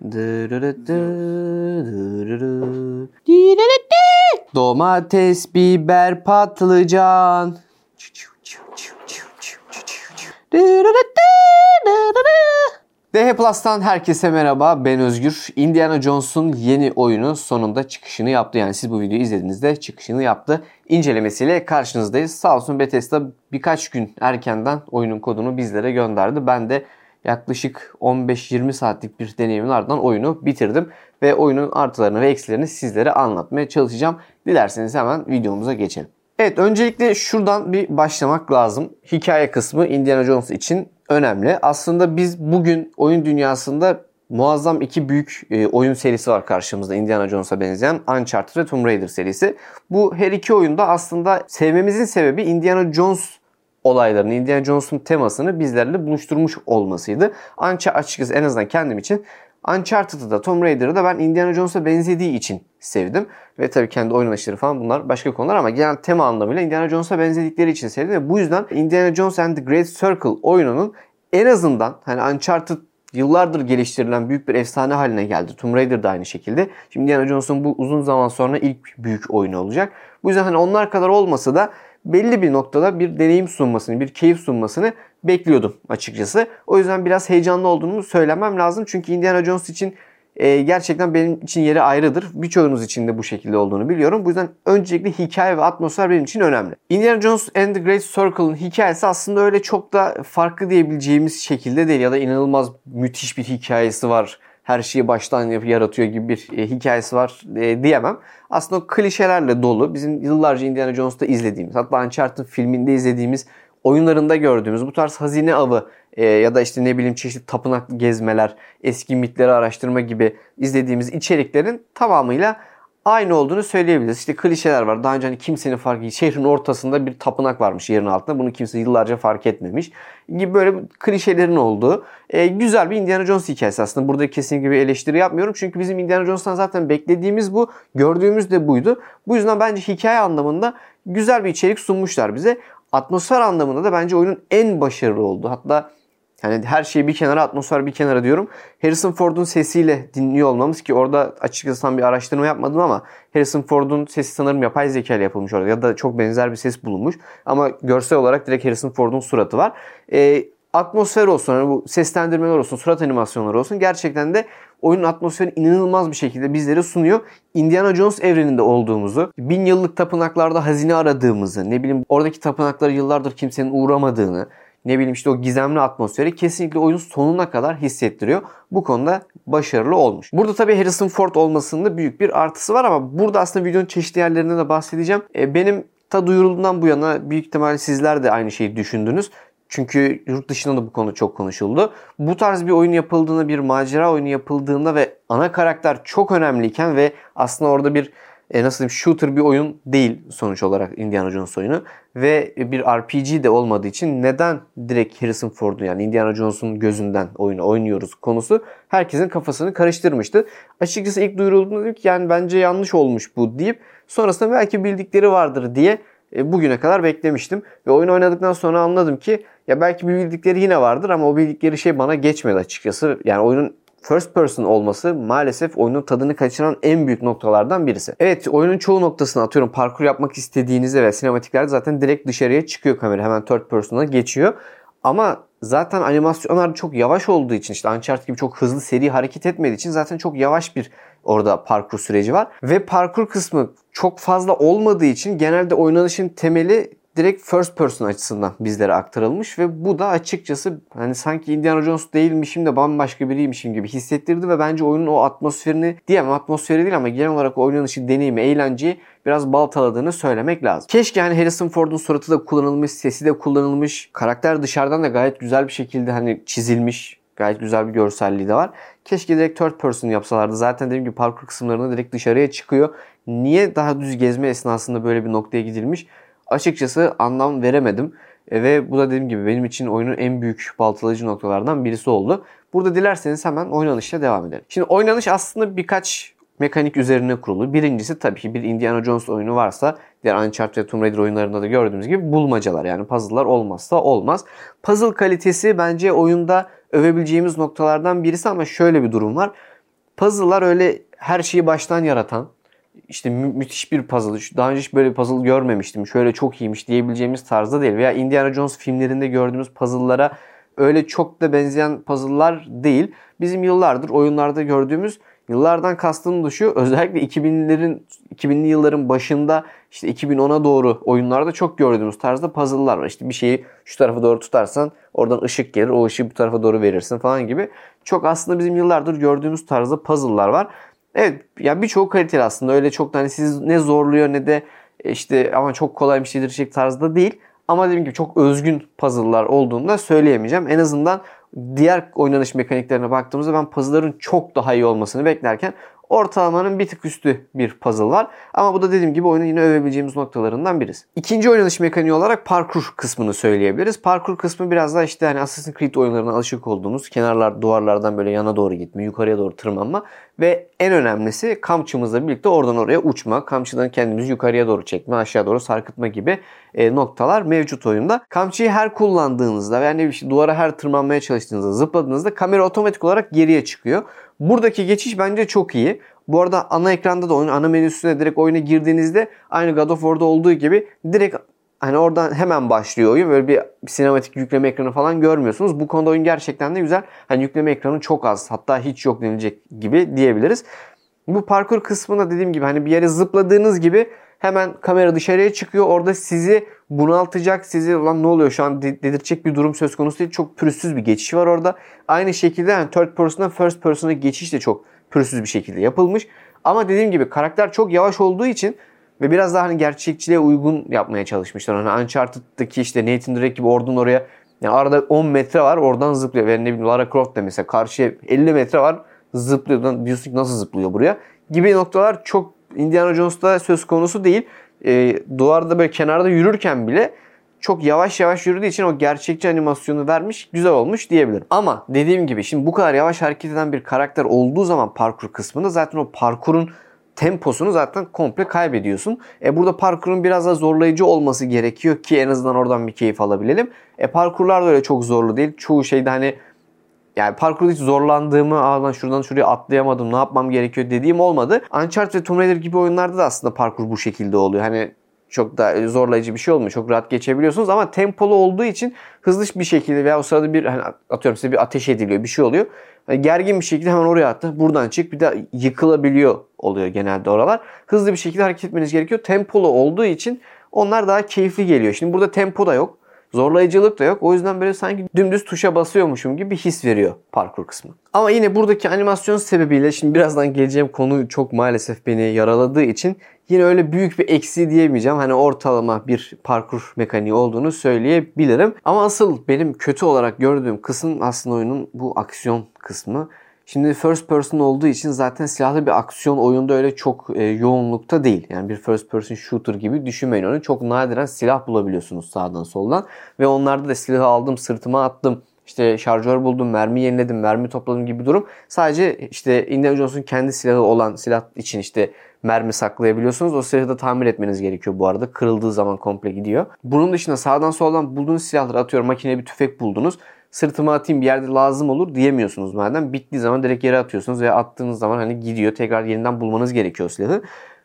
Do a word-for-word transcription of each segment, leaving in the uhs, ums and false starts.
Domates, biber, patlıcan. D H Plus'tan herkese merhaba, ben Özgür. Indiana Jones'un yeni oyunu sonunda çıkışını yaptı. Yani siz bu videoyu izlediğinizde çıkışını yaptı. İncelemesiyle karşınızdayız. Sağ olsun Bethesda birkaç gün erkenden oyunun kodunu bizlere gönderdi. Ben de yaklaşık on beş yirmi saatlik bir deneyimin ardından oyunu bitirdim. Ve oyunun artılarını ve eksilerini sizlere anlatmaya çalışacağım. Dilerseniz hemen videomuza geçelim. Evet, öncelikle şuradan bir başlamak lazım. Hikaye kısmı Indiana Jones için önemli. Aslında biz bugün oyun dünyasında muazzam iki büyük e, oyun serisi var karşımızda Indiana Jones'a benzeyen, Uncharted ve Tomb Raider serisi. Bu her iki oyunda aslında sevmemizin sebebi Indiana Jones olaylarını, Indiana Jones'un temasını bizlerle buluşturmuş olmasıydı. Ancak açıkçası en azından kendim için Uncharted'ı da Tomb Raider'ı da ben Indiana Jones'a benzediği için sevdim. Ve tabii kendi oynanışları falan bunlar başka konular ama genel tema anlamıyla Indiana Jones'a benzedikleri için sevdim. Ve bu yüzden Indiana Jones and the Great Circle oyununun en azından hani Uncharted yıllardır geliştirilen büyük bir efsane haline geldi. Tomb Raider da aynı şekilde. Şimdi Indiana Jones'un bu uzun zaman sonra ilk büyük oyunu olacak. Bu yüzden hani onlar kadar olmasa da belli bir noktada bir deneyim sunmasını, bir keyif sunmasını bekliyordum açıkçası. O yüzden biraz heyecanlı olduğumu söylemem lazım. Çünkü Indiana Jones için e, gerçekten benim için yeri ayrıdır. Birçoğunuz için de bu şekilde olduğunu biliyorum. Bu yüzden öncelikle hikaye ve atmosfer benim için önemli. Indiana Jones and the Great Circle'ın hikayesi aslında öyle çok da farklı diyebileceğimiz şekilde değil. Ya da inanılmaz müthiş bir hikayesi var, her şeyi baştan yapıp yaratıyor gibi bir e, hikayesi var e, diyemem. Aslında o klişelerle dolu, bizim yıllarca Indiana Jones'ta izlediğimiz, hatta Uncharted filminde izlediğimiz, oyunlarında gördüğümüz bu tarz hazine avı e, ya da işte ne bileyim çeşitli tapınak gezmeler, eski mitleri araştırma gibi izlediğimiz içeriklerin tamamıyla aynı olduğunu söyleyebiliriz. İşte klişeler var. Daha önce hani kimsenin fark etmediği, şehrin ortasında bir tapınak varmış yerin altında. Bunu kimse yıllarca fark etmemiş gibi böyle klişelerin olduğu e, güzel bir Indiana Jones hikayesi aslında. Burada kesinlikle bir eleştiri yapmıyorum. Çünkü bizim Indiana Jones'tan zaten beklediğimiz bu. Gördüğümüz de buydu. Bu yüzden bence hikaye anlamında güzel bir içerik sunmuşlar bize. Atmosfer anlamında da bence oyunun en başarılı olduğu. Hatta yani her şeyi bir kenara, atmosfer bir kenara diyorum. Harrison Ford'un sesiyle dinliyor olmamız, ki orada açıkçası tam bir araştırma yapmadım ama Harrison Ford'un sesi sanırım yapay zeka ile yapılmış orada ya da çok benzer bir ses bulunmuş. Ama görsel olarak direkt Harrison Ford'un suratı var. E, atmosfer olsun, yani bu seslendirmeler olsun, surat animasyonları olsun, gerçekten de oyunun atmosferini inanılmaz bir şekilde bizlere sunuyor. Indiana Jones evreninde olduğumuzu, bin yıllık tapınaklarda hazine aradığımızı, ne bileyim oradaki tapınaklara yıllardır kimsenin uğramadığını, ne bileyim işte o gizemli atmosferi kesinlikle oyunun sonuna kadar hissettiriyor. Bu konuda başarılı olmuş. Burada tabii Harrison Ford olmasının da büyük bir artısı var ama burada aslında videonun çeşitli yerlerinden de bahsedeceğim. E, benim ta duyurulduğundan bu yana büyük ihtimalle sizler de aynı şeyi düşündünüz. Çünkü yurt dışında da bu konu çok konuşuldu. Bu tarz bir oyun yapıldığında, bir macera oyunu yapıldığında ve ana karakter çok önemliyken ve aslında orada bir e, nasıl diyeyim, shooter bir oyun değil sonuç olarak Indiana Jones oyunu ve bir R P G de olmadığı için neden direkt Harrison Ford'u, yani Indiana Jones'un gözünden oyunu oynuyoruz konusu herkesin kafasını karıştırmıştı. Açıkçası ilk duyurulduğunda dedim ki yani bence yanlış olmuş bu deyip sonrasında belki bildikleri vardır diye e, bugüne kadar beklemiştim. Ve oyunu oynadıktan sonra anladım ki ya belki bir bildikleri yine vardır ama o bildikleri şey bana geçmedi açıkçası. Yani oyunun first person olması maalesef oyunun tadını kaçıran en büyük noktalardan birisi. Evet, oyunun çoğu noktasını atıyorum parkur yapmak istediğinizde ve sinematiklerde zaten direkt dışarıya çıkıyor kamera. Hemen third person'a geçiyor. Ama zaten animasyonlar çok yavaş olduğu için, işte Uncharted gibi çok hızlı seri hareket etmediği için zaten çok yavaş bir orada parkur süreci var. Ve parkur kısmı çok fazla olmadığı için genelde oynanışın temeli direkt first person açısından bizlere aktarılmış ve bu da açıkçası hani sanki Indiana Jones değilmişim de bambaşka biriymişim gibi hissettirdi ve bence oyunun o atmosferini, diyemem atmosferi değil ama genel olarak oynanışı, deneyimi, eğlenceyi biraz baltaladığını söylemek lazım. Keşke yani Harrison Ford'un suratı da kullanılmış, sesi de kullanılmış, karakter dışarıdan da gayet güzel bir şekilde hani çizilmiş, gayet güzel bir görselliği de var. Keşke direkt third person yapsalardı. Zaten dediğim gibi parkur kısımlarında direkt dışarıya çıkıyor. Niye daha düz gezme esnasında böyle bir noktaya gidilmiş? Açıkçası anlam veremedim. E, ve bu da dediğim gibi benim için oyunun en büyük baltalayıcı noktalardan birisi oldu. Burada dilerseniz hemen oynanışla devam edelim. Şimdi oynanış aslında birkaç mekanik üzerine kurulu. Birincisi tabii ki bir Indiana Jones oyunu varsa, diğer Uncharted ve Tomb Raider oyunlarında da gördüğümüz gibi bulmacalar, yani puzzle'lar olmazsa olmaz. Puzzle kalitesi bence oyunda övebileceğimiz noktalardan birisi ama şöyle bir durum var. Puzzle'lar öyle her şeyi baştan yaratan, işte mü- müthiş bir puzzle. Daha önce hiç böyle bir puzzle görmemiştim. Şöyle çok iyiymiş diyebileceğimiz tarzda değil. Veya Indiana Jones filmlerinde gördüğümüz puzzle'lara öyle çok da benzeyen puzzle'lar değil. Bizim yıllardır oyunlarda gördüğümüz, yıllardan kastım da şu, özellikle iki binlerin iki binli yılların başında işte iki bin ona doğru oyunlarda çok gördüğümüz tarzda puzzle'lar var. İşte bir şeyi şu tarafa doğru tutarsan oradan ışık gelir, o ışığı bu tarafa doğru verirsin falan gibi. Çok aslında bizim yıllardır gördüğümüz tarzda puzzle'lar var. Evet, ya birçoğu kaliteli aslında. Öyle çok da hani sizi ne zorluyor ne de işte ama çok kolaymış dedirtecek tarzda değil. Ama dediğim gibi çok özgün puzzle'lar olduğunu da söyleyemeyeceğim. En azından diğer oynanış mekaniklerine baktığımızda ben puzzle'ların çok daha iyi olmasını beklerken ortalamanın bir tık üstü bir puzzle var. Ama bu da dediğim gibi oyunun yine övebileceğimiz noktalarından birisi. İkinci oynanış mekaniği olarak parkur kısmını söyleyebiliriz. Parkur kısmı biraz daha işte hani Assassin's Creed oyunlarına alışık olduğumuz kenarlar duvarlardan böyle yana doğru gitme, yukarıya doğru tırmanma ve en önemlisi kamçımızla birlikte oradan oraya uçma, kamçıdan kendimizi yukarıya doğru çekme, aşağı doğru sarkıtma gibi e, noktalar mevcut oyunda. Kamçıyı her kullandığınızda yani bir şey, duvara her tırmanmaya çalıştığınızda, zıpladığınızda kamera otomatik olarak geriye çıkıyor. Buradaki geçiş bence çok iyi. Bu arada ana ekranda da oyun, ana menüsüne direkt oyuna girdiğinizde aynı God of War'da olduğu gibi direkt hani oradan hemen başlıyor oyun. Böyle bir sinematik yükleme ekranı falan görmüyorsunuz. Bu konuda oyun gerçekten de güzel. Hani yükleme ekranı çok az, hatta hiç yok denilecek gibi diyebiliriz. Bu parkur kısmında dediğim gibi hani bir yere zıpladığınız gibi hemen kamera dışarıya çıkıyor. Orada sizi bunaltacak, sizi lan ne oluyor şu an dedirtecek bir durum söz konusu değil. Çok pürüzsüz bir geçiş var orada. Aynı şekilde yani third person'dan first person'a geçiş de çok pürüzsüz bir şekilde yapılmış. Ama dediğim gibi karakter çok yavaş olduğu için ve biraz daha hani gerçekçiliğe uygun yapmaya çalışmışlar. Hani Uncharted'daki işte Nathan Drake gibi oradan oraya, yani arada on metre var, oradan zıplıyor. Ve ne bileyim Lara Croft da mesela karşıya elli metre var, zıplıyor. Diyorsun ki nasıl zıplıyor buraya gibi noktalar çok Indiana Jones'ta söz konusu değil. E, duvarda böyle kenarda yürürken bile çok yavaş yavaş yürüdüğü için o gerçekçi animasyonu vermiş, güzel olmuş diyebilirim. Ama dediğim gibi şimdi bu kadar yavaş hareket eden bir karakter olduğu zaman parkur kısmında zaten o parkurun temposunu zaten komple kaybediyorsun. E burada parkurun biraz daha zorlayıcı olması gerekiyor ki en azından oradan bir keyif alabilelim. E parkurlar da öyle çok zorlu değil. Çoğu şeyde hani yani parkurda hiç zorlandığımı, aa lan şuradan şuraya atlayamadım, ne yapmam gerekiyor dediğim olmadı. Uncharted ve Tomb Raider gibi oyunlarda da aslında parkur bu şekilde oluyor. Hani çok da zorlayıcı bir şey olmuyor. Çok rahat geçebiliyorsunuz ama tempolu olduğu için hızlı bir şekilde veya o sırada bir hani atıyorum size bir ateş ediliyor, bir şey oluyor. Yani gergin bir şekilde hemen oraya attı. Buradan çık, bir de yıkılabiliyor oluyor genelde oralar. Hızlı bir şekilde hareket etmeniz gerekiyor. Tempolu olduğu için onlar daha keyifli geliyor. Şimdi burada tempo da yok. Zorlayıcılık da yok. O yüzden böyle sanki dümdüz tuşa basıyormuşum gibi bir his veriyor parkur kısmı. Ama yine buradaki animasyon sebebiyle şimdi birazdan geleceğim konu çok maalesef beni yaraladığı için yine öyle büyük bir eksiği diyemeyeceğim. Hani ortalama bir parkur mekaniği olduğunu söyleyebilirim. Ama asıl benim kötü olarak gördüğüm kısım aslında oyunun bu aksiyon kısmı. Şimdi first person olduğu için zaten silahlı bir aksiyon oyunda öyle çok e, yoğunlukta değil. Yani bir first person shooter gibi düşünmeyin onu. Çok nadiren silah bulabiliyorsunuz sağdan soldan. Ve onlarda da silahı aldım, sırtıma attım, İşte şarjör buldum, mermi yeniledim, mermi topladım gibi durum. Sadece işte Indiana Jones'un kendi silahı olan silah için işte mermi saklayabiliyorsunuz. O silahı da tamir etmeniz gerekiyor bu arada. Kırıldığı zaman komple gidiyor. Bunun dışında sağdan soldan bulduğunuz silahları, atıyorum makine bir tüfek buldunuz. Sırtıma atayım bir yerde lazım olur diyemiyorsunuz madem. Bittiği zaman direkt yere atıyorsunuz ve attığınız zaman hani gidiyor. Tekrar yeniden bulmanız gerekiyor silahı.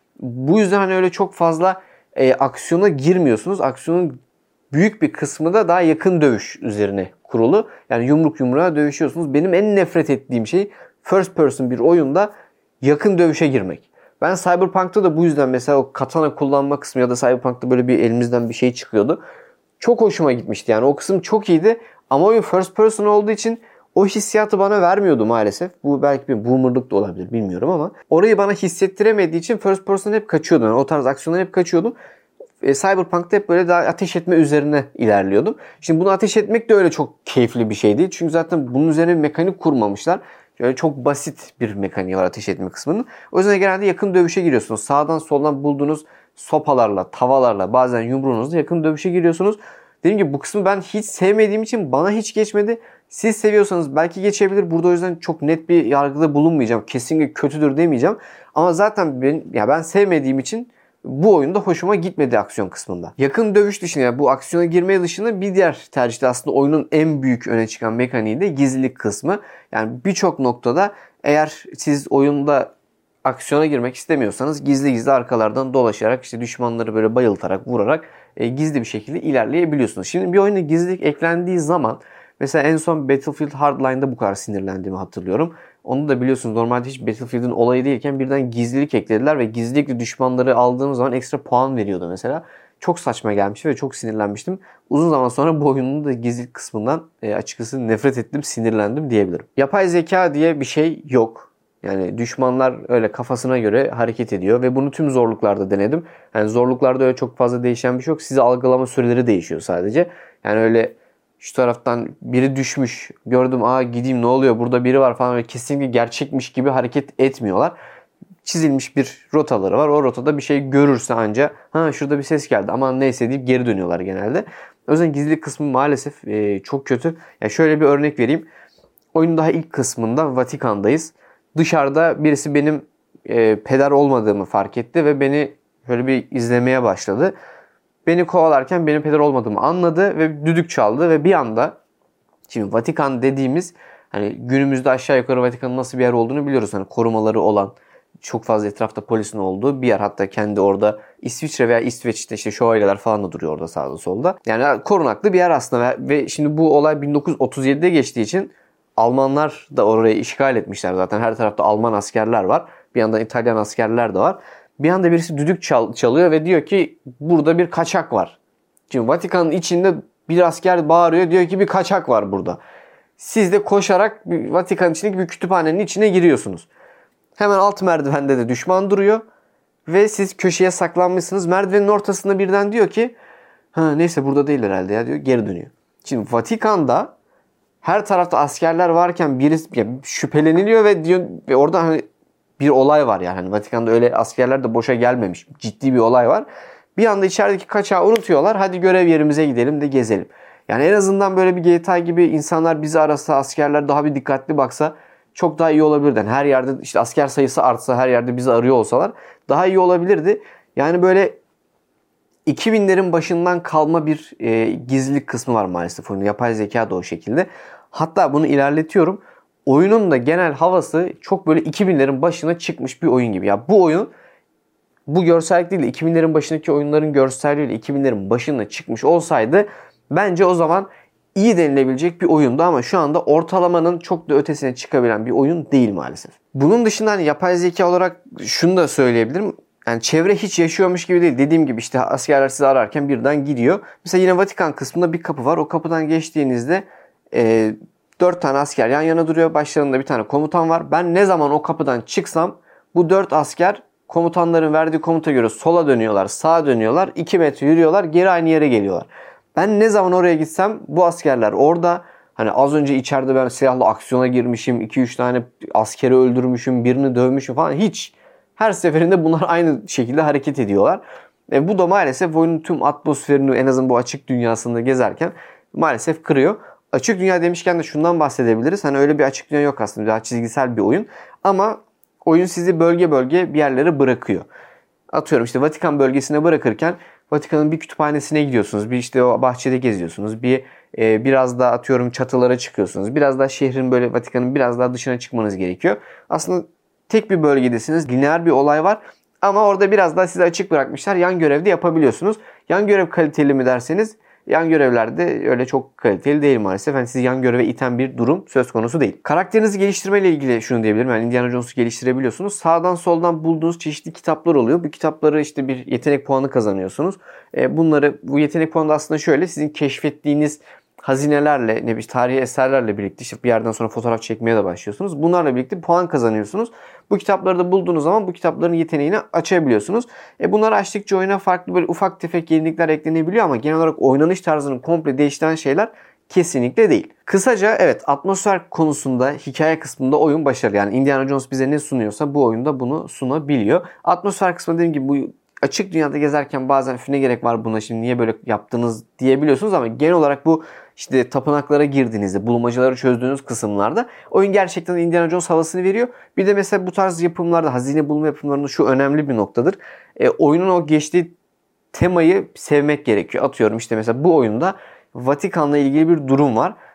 Bu yüzden hani öyle çok fazla e, aksiyona girmiyorsunuz. Aksiyonun büyük bir kısmı da daha yakın dövüş üzerine kurulu. Yani yumruk yumruğa dövüşüyorsunuz. Benim en nefret ettiğim şey first person bir oyunda yakın dövüşe girmek. Ben Cyberpunk'ta da bu yüzden mesela o katana kullanma kısmı ya da Cyberpunk'ta böyle bir elimizden bir şey çıkıyordu. Çok hoşuma gitmişti yani. O kısım çok iyiydi. Ama oyun first person olduğu için o hissiyatı bana vermiyordu maalesef. Bu belki bir boomerlık da olabilir bilmiyorum ama orayı bana hissettiremediği için first person hep kaçıyordum. Yani o tarz aksiyonlar hep kaçıyordum. E, Cyberpunk'ta hep böyle daha ateş etme üzerine ilerliyordum. Şimdi bunu ateş etmek de öyle çok keyifli bir şey değil. Çünkü zaten bunun üzerine bir mekanik kurmamışlar. Şöyle çok basit bir mekaniği var ateş etme kısmının. O yüzden genelde yakın dövüşe giriyorsunuz. Sağdan soldan bulduğunuz sopalarla, tavalarla, bazen yumruğunuzla yakın dövüşe giriyorsunuz. Dediğim gibi bu kısmı ben hiç sevmediğim için bana hiç geçmedi. Siz seviyorsanız belki geçebilir. Burada o yüzden çok net bir yargıda bulunmayacağım. Kesinlikle kötüdür demeyeceğim. Ama zaten ben, ya ben sevmediğim için bu oyunda hoşuma gitmedi aksiyon kısmında. Yakın dövüş dışında, yani bu aksiyona girmeye dışında bir diğer tercih de aslında oyunun en büyük öne çıkan mekaniği de gizlilik kısmı. Yani birçok noktada Eğer siz oyunda aksiyona girmek istemiyorsanız gizli gizli arkalardan dolaşarak işte düşmanları böyle bayıltarak vurarak e, gizli bir şekilde ilerleyebiliyorsunuz. Şimdi bir oyuna gizlilik eklendiği zaman mesela en son Battlefield Hardline'da bu kadar sinirlendiğimi hatırlıyorum. Onu da biliyorsunuz normalde hiç Battlefield'in olayı değilken birden gizlilik eklediler ve gizlilikle düşmanları aldığım zaman ekstra puan veriyordu mesela. Çok saçma gelmişti ve çok sinirlenmiştim. Uzun zaman sonra bu oyunun da gizlilik kısmından e, açıkçası nefret ettim, sinirlendim diyebilirim. Yapay zeka diye bir şey yok. Yani düşmanlar öyle kafasına göre hareket ediyor ve bunu tüm zorluklarda denedim. Yani zorluklarda öyle çok fazla değişen bir şey yok. Sizi algılama süreleri değişiyor sadece. Yani öyle şu taraftan biri düşmüş, gördüm aa gideyim ne oluyor burada biri var falan, öyle kesinlikle gerçekmiş gibi hareket etmiyorlar. Çizilmiş bir rotaları var. O rotada bir şey görürse anca ha şurada bir ses geldi aman neyse deyip geri dönüyorlar genelde. O yüzden gizlilik kısmı maalesef e, çok kötü. Yani şöyle bir örnek vereyim. Oyunun daha ilk kısmında Vatikan'dayız. Dışarıda birisi benim e, peder olmadığımı fark etti ve beni şöyle bir izlemeye başladı. Beni kovalarken benim peder olmadığımı anladı ve düdük çaldı ve bir anda, şimdi Vatikan dediğimiz hani günümüzde aşağı yukarı Vatikan'ın nasıl bir yer olduğunu biliyoruz. Hani korumaları olan, çok fazla etrafta polisin olduğu bir yer. Hatta kendi orada İsviçre veya İsveç'te işte şövalyeler falan da duruyor orada sağda solda. Yani korunaklı bir yer aslında ve, ve şimdi bu olay bin dokuz yüz otuz yedide geçtiği için Almanlar da orayı işgal etmişler zaten. Her tarafta Alman askerler var. Bir yandan İtalyan askerler de var. Bir anda birisi düdük çal- çalıyor ve diyor ki burada bir kaçak var. Şimdi Vatikan'ın içinde bir asker bağırıyor, diyor ki bir kaçak var burada. Siz de koşarak Vatikan içindeki bir kütüphanenin içine giriyorsunuz. Hemen alt merdivende de düşman duruyor ve siz köşeye saklanmışsınız. Merdivenin ortasında birden diyor ki ha neyse burada değil herhalde ya diyor, geri dönüyor. Şimdi Vatikan'da her tarafta askerler varken birisi ya, şüpheleniliyor ve diyor ve orada hani bir olay var yani. Hani Vatikan'da öyle askerler de boşa gelmemiş. Ciddi bir olay var. Bir anda içerideki kaçağı unutuyorlar. Hadi görev yerimize gidelim de gezelim. Yani en azından böyle bir G T A gibi insanlar bizi arasa, askerler daha bir dikkatli baksa çok daha iyi olabilirdi. Yani her yerde işte asker sayısı artsa, her yerde bizi arıyor olsalar daha iyi olabilirdi. Yani böyle iki binlerin başından kalma bir e, gizlilik kısmı var maalesef oyunda. Yapay zeka da o şekilde. Hatta bunu ilerletiyorum. Oyunun da genel havası çok böyle iki binlerin başına çıkmış bir oyun gibi. Ya bu oyun bu görsellik değil de iki binlerin başındaki oyunların görselliğiyle iki binlerin başına çıkmış olsaydı bence o zaman iyi denilebilecek bir oyundu ama şu anda ortalamanın çok da ötesine çıkabilen bir oyun değil maalesef. Bunun dışında hani yapay zeka olarak şunu da söyleyebilirim. Yani çevre hiç yaşıyormuş gibi değil. Dediğim gibi işte askerler sizi ararken birden gidiyor. Mesela yine Vatikan kısmında bir kapı var. O kapıdan geçtiğinizde e, dört tane asker yan yana duruyor. Başlarında bir tane komutan var. Ben ne zaman o kapıdan çıksam bu dört asker komutanların verdiği komuta göre sola dönüyorlar, sağa dönüyorlar. iki metre yürüyorlar, geri aynı yere geliyorlar. Ben ne zaman oraya gitsem bu askerler orada. Hani az önce içeride ben silahlı aksiyona girmişim, iki üç tane askeri öldürmüşüm, birini dövmüşüm falan, hiç. Her seferinde bunlar aynı şekilde hareket ediyorlar. E bu da maalesef oyunun tüm atmosferini en azından bu açık dünyasında gezerken maalesef kırıyor. Açık dünya demişken de şundan bahsedebiliriz. Hani öyle bir açık dünya yok aslında. Daha çizgisel bir oyun. Ama oyun sizi bölge bölge bir yerlere bırakıyor. Atıyorum işte Vatikan bölgesine bırakırken Vatikan'ın bir kütüphanesine gidiyorsunuz. Bir işte o bahçede geziyorsunuz. Bir e, biraz daha atıyorum çatılara çıkıyorsunuz. Biraz daha şehrin böyle Vatikan'ın biraz daha dışına çıkmanız gerekiyor. Aslında tek bir bölgedesiniz. Lineer bir olay var. Ama orada biraz daha size açık bırakmışlar. Yan görevde yapabiliyorsunuz. Yan görev kaliteli mi derseniz yan görevlerde öyle çok kaliteli değil maalesef. Yani sizi yan göreve iten bir durum söz konusu değil. Karakterinizi geliştirmeyle ilgili şunu diyebilirim. Yani Indiana Jones'u geliştirebiliyorsunuz. Sağdan soldan bulduğunuz çeşitli kitaplar oluyor. Bu kitapları işte bir yetenek puanı kazanıyorsunuz. Bunları, bu yetenek puanı da aslında şöyle, sizin keşfettiğiniz hazinelerle, ne bileyim tarihi eserlerle birlikte işte bir yerden sonra fotoğraf çekmeye de başlıyorsunuz. Bunlarla birlikte puan kazanıyorsunuz. Bu kitapları da bulduğunuz zaman bu kitapların yeteneğini açabiliyorsunuz. E bunları açtıkça oyuna farklı böyle ufak tefek yenilikler eklenebiliyor ama genel olarak oynanış tarzını komple değiştiren şeyler kesinlikle değil. Kısaca evet, atmosfer konusunda, hikaye kısmında oyun başarılı. Yani Indiana Jones bize ne sunuyorsa bu oyunda bunu sunabiliyor. Atmosfer kısmında dediğim gibi bu açık dünyada gezerken bazen ne gerek var buna, şimdi niye böyle yaptınız diyebiliyorsunuz ama genel olarak bu işte tapınaklara girdiğinizde, bulmacaları çözdüğünüz kısımlarda oyun gerçekten Indiana Jones havasını veriyor. Bir de mesela bu tarz yapımlarda, hazine bulma yapımlarında şu önemli bir noktadır. E, oyunun o geçtiği temayı sevmek gerekiyor. Atıyorum işte mesela bu oyunda Vatikan'la ilgili bir durum var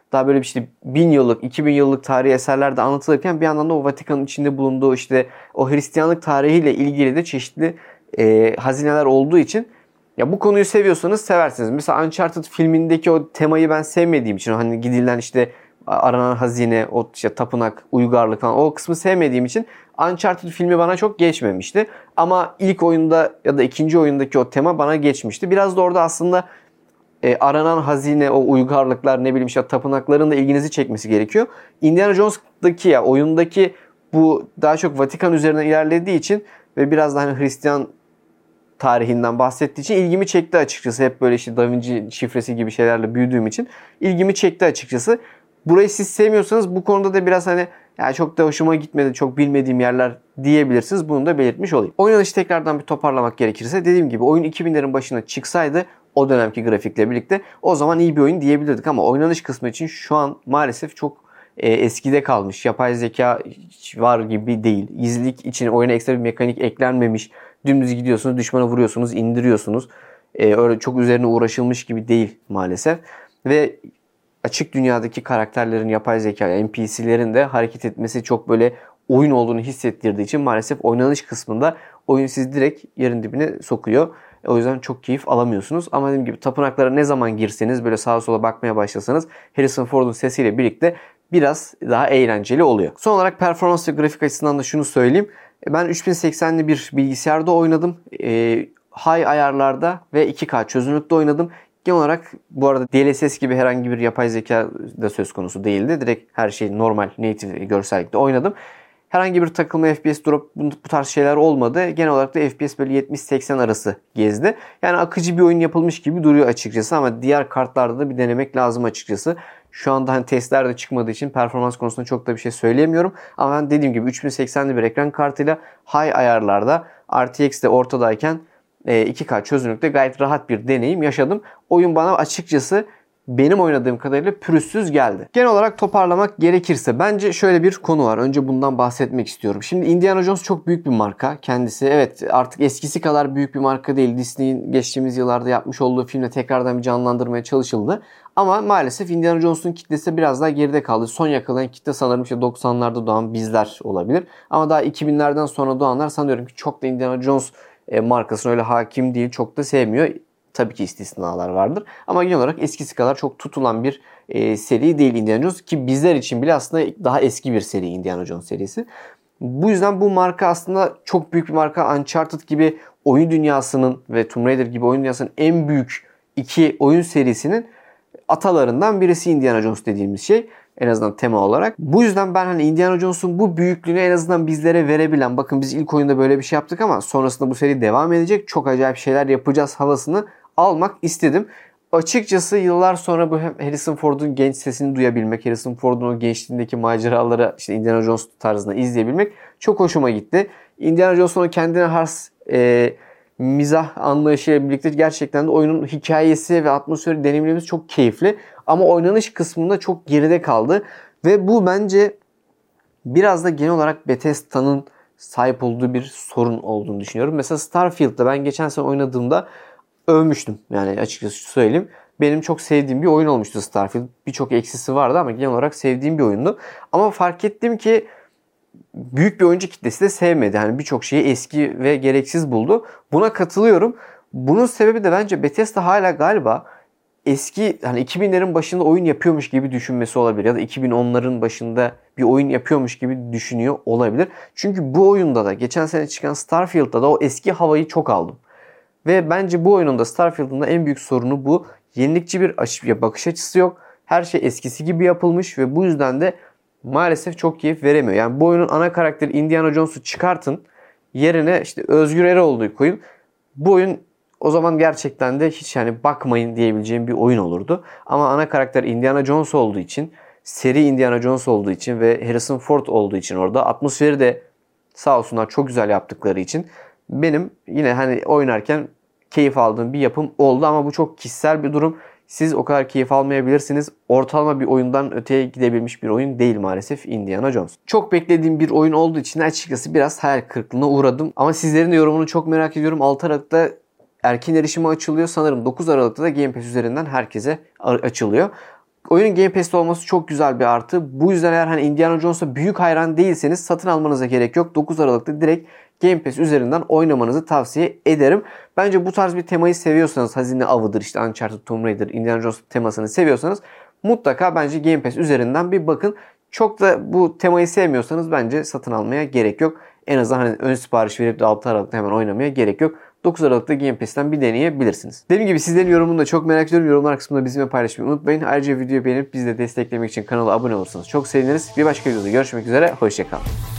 daha böyle işte bin yıllık, iki bin yıllık tarihi eserlerde anlatılırken bir yandan da o Vatikan'ın içinde bulunduğu işte o Hristiyanlık tarihiyle ilgili de çeşitli e, hazineler olduğu için ya bu konuyu seviyorsanız seversiniz. Mesela Uncharted filmindeki o temayı ben sevmediğim için hani gidilen işte aranan hazine, o işte tapınak, uygarlık falan o kısmı sevmediğim için Uncharted filmi bana çok geçmemişti. Ama ilk oyunda ya da ikinci oyundaki o tema bana geçmişti. Biraz da orada aslında e, aranan hazine, o uygarlıklar, ne bileyim işte tapınakların da ilginizi çekmesi gerekiyor. Indiana Jones'daki ya oyundaki bu daha çok Vatikan üzerinden ilerlediği için ve biraz da hani Hristiyan tarihinden bahsettiği için ilgimi çekti açıkçası. Hep böyle işte Da Vinci şifresi gibi şeylerle büyüdüğüm için ilgimi çekti açıkçası. Burayı siz sevmiyorsanız bu konuda da biraz hani ya çok da hoşuma gitmedi, çok bilmediğim yerler diyebilirsiniz. Bunu da belirtmiş olayım. Oynanışı tekrardan bir toparlamak gerekirse dediğim gibi oyun iki binlerin başına çıksaydı o dönemki grafikle birlikte o zaman iyi bir oyun diyebilirdik ama oynanış kısmı için şu an maalesef çok e, eskide kalmış. Yapay zeka var gibi değil. Gizlilik için oyuna ekstra bir mekanik eklenmemiş. Dümdüz gidiyorsunuz, düşmana vuruyorsunuz, indiriyorsunuz. E, öyle çok üzerine uğraşılmış gibi değil maalesef. Ve açık dünyadaki karakterlerin, yapay zeka, N P C'lerin de hareket etmesi çok böyle oyun olduğunu hissettirdiği için maalesef oynanış kısmında oyun sizi direkt yerin dibine sokuyor. O yüzden çok keyif alamıyorsunuz. Ama dediğim gibi tapınaklara ne zaman girseniz, böyle sağa sola bakmaya başlasanız Harrison Ford'un sesiyle birlikte biraz daha eğlenceli oluyor. Son olarak performans ve grafik açısından da şunu söyleyeyim. Ben üç bin seksenli bir bilgisayarda oynadım. E, high ayarlarda ve iki K çözünürlükte oynadım. Genel olarak bu arada D L S S gibi herhangi bir yapay zeka da söz konusu değildi. Direkt her şey normal native görsellikte oynadım. Herhangi bir takılma, F P S drop bu tarz şeyler olmadı. Genel olarak da F P S böyle yetmiş seksen arası gezdi. Yani akıcı bir oyun yapılmış gibi duruyor açıkçası ama diğer kartlarda da bir denemek lazım açıkçası. Şu anda hani testler de çıkmadığı için performans konusunda çok da bir şey söyleyemiyorum. Ama ben dediğim gibi üç bin seksenli bir ekran kartıyla high ayarlarda R T X'de ortadayken iki K çözünürlükte gayet rahat bir deneyim yaşadım. Oyun bana açıkçası benim oynadığım kadarıyla pürüzsüz geldi. Genel olarak toparlamak gerekirse bence şöyle bir konu var. Önce bundan bahsetmek istiyorum. Şimdi Indiana Jones çok büyük bir marka. Kendisi evet artık eskisi kadar büyük bir marka değil. Disney'in geçtiğimiz yıllarda yapmış olduğu filmle tekrardan bir canlandırmaya çalışıldı. Ama maalesef Indiana Jones'un kitlesi biraz daha geride kaldı. Son yakalayan kitle sanırım işte doksanlarda doğan bizler olabilir. Ama daha iki binlerden sonra doğanlar sanıyorum ki çok da Indiana Jones markasına öyle hakim değil. Çok da sevmiyor. Tabii ki istisnalar vardır. Ama genel olarak eskisi kadar çok tutulan bir e, seri değil Indiana Jones. Ki bizler için bile aslında daha eski bir seri Indiana Jones serisi. Bu yüzden bu marka aslında çok büyük bir marka. Uncharted gibi oyun dünyasının ve Tomb Raider gibi oyun dünyasının en büyük iki oyun serisinin atalarından birisi Indiana Jones dediğimiz şey. En azından tema olarak. Bu yüzden ben hani Indiana Jones'un bu büyüklüğünü en azından bizlere verebilen, bakın biz ilk oyunda böyle bir şey yaptık ama sonrasında bu seri devam edecek. Çok acayip şeyler yapacağız havasını almak istedim. Açıkçası yıllar sonra bu Harrison Ford'un genç sesini duyabilmek, Harrison Ford'un o gençliğindeki maceraları işte Indiana Jones tarzında izleyebilmek çok hoşuma gitti. Indiana Jones'un o kendine has e, mizah anlayışıyla birlikte gerçekten de oyunun hikayesi ve atmosferi deneyimlerimiz çok keyifli. Ama oynanış kısmında çok geride kaldı. Ve bu bence biraz da genel olarak Bethesda'nın sahip olduğu bir sorun olduğunu düşünüyorum. Mesela Starfield'da ben geçen sene oynadığımda övmüştüm. Yani açıkçası söyleyeyim. Benim çok sevdiğim bir oyun olmuştu Starfield. Birçok eksisi vardı ama genel olarak sevdiğim bir oyundu. Ama fark ettim ki büyük bir oyuncu kitlesi de sevmedi. Yani birçok şeyi eski ve gereksiz buldu. Buna katılıyorum. Bunun sebebi de bence Bethesda hala galiba eski hani iki binlerin başında oyun yapıyormuş gibi düşünmesi olabilir. Ya da iki bin onların başında bir oyun yapıyormuş gibi düşünüyor olabilir. Çünkü bu oyunda da geçen sene çıkan Starfield'da da o eski havayı çok aldım. Ve bence bu oyunun da Starfield'ın da en büyük sorunu bu. Yenilikçi bir bakış açısı yok. Her şey eskisi gibi yapılmış ve bu yüzden de maalesef çok keyif veremiyor. Yani bu oyunun ana karakteri Indiana Jones'u çıkartın. Yerine işte Özgür Eroğlu'yu koyun. Bu oyun o zaman gerçekten de hiç yani bakmayın diyebileceğim bir oyun olurdu. Ama ana karakter Indiana Jones olduğu için, seri Indiana Jones olduğu için ve Harrison Ford olduğu için orada atmosferi de sağ olsunlar çok güzel yaptıkları için benim yine hani oynarken keyif aldığım bir yapım oldu ama bu çok kişisel bir durum. Siz o kadar keyif almayabilirsiniz. Ortalama bir oyundan öteye gidebilmiş bir oyun değil maalesef Indiana Jones. Çok beklediğim bir oyun olduğu için açıkçası biraz hayal kırıklığına uğradım. Ama sizlerin de yorumunu çok merak ediyorum. altı Aralık'ta erken erişime açılıyor. Sanırım dokuz Aralık'ta da Game Pass üzerinden herkese açılıyor. Oyunun Game Pass'te olması çok güzel bir artı. Bu yüzden eğer hani Indiana Jones'a büyük hayran değilseniz satın almanıza gerek yok. dokuz Aralık'ta direkt Game Pass üzerinden oynamanızı tavsiye ederim. Bence bu tarz bir temayı seviyorsanız, hazine avıdır, işte Uncharted, Tomb Raider, Indiana Jones temasını seviyorsanız mutlaka bence Game Pass üzerinden bir bakın. Çok da bu temayı sevmiyorsanız bence satın almaya gerek yok. En azından hani ön sipariş verip de altı Aralık'ta hemen oynamaya gerek yok. dokuz Aralık'ta Game Pass'ten bir deneyebilirsiniz. Dediğim gibi sizlerin yorumunu da çok merak ediyorum. Yorumlar kısmında bizimle paylaşmayı unutmayın. Ayrıca videoyu beğenip bizi de desteklemek için kanala abone olursanız çok seviniriz. Bir başka videoda görüşmek üzere. Hoşçakalın.